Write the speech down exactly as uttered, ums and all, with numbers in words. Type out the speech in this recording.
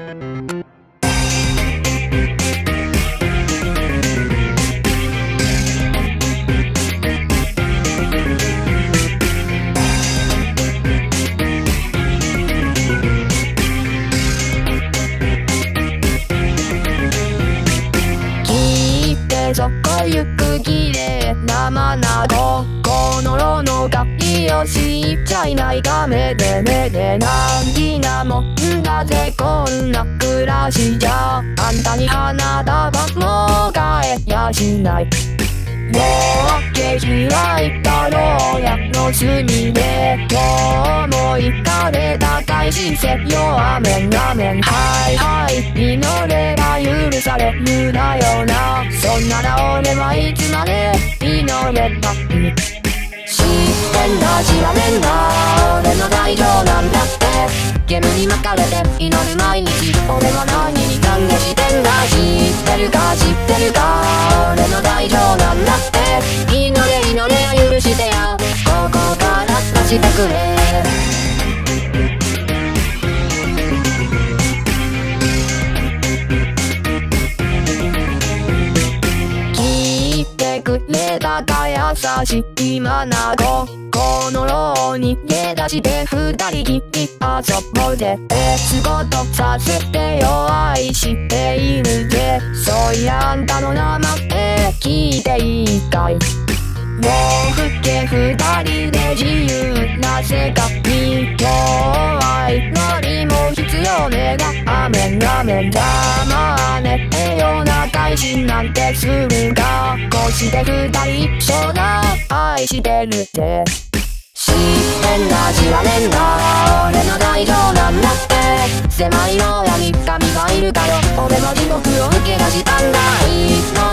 そこ行く綺麗なまなここのろのがいを知っちゃいないかめでめで難儀なもんだぜこんな暮らしじゃあんたに花束も買えやしない夜明け開いた牢屋の隅で今日も行かれた大事せよアメンアメンはいはい祈れば許されるだよなそんなら俺はいつまで祈ればいい知ってんだ知らねえんだ俺の大情なんだってゲームに巻かれて祈る毎日俺は何に懺悔してんだ知ってるか知ってるか俺の大情なんだって祈れ祈れ許してやここから出してくれ聞いてくれたか優しいまなここの牢に逃げ出して二人きり遊ぼうぜ仕事させてよ愛しているぜそういやあんたの名前聞いていいかいもうふけ二人で自由な世界今日は祈りも必要ねがアメンアメンだまねえような改心なんてするかこうして二人一緒だ愛してるって知ってんだ知らねえんだ俺の大情なんだって狭い牢屋に神がいるかよ俺の地獄を受け出したんだ祈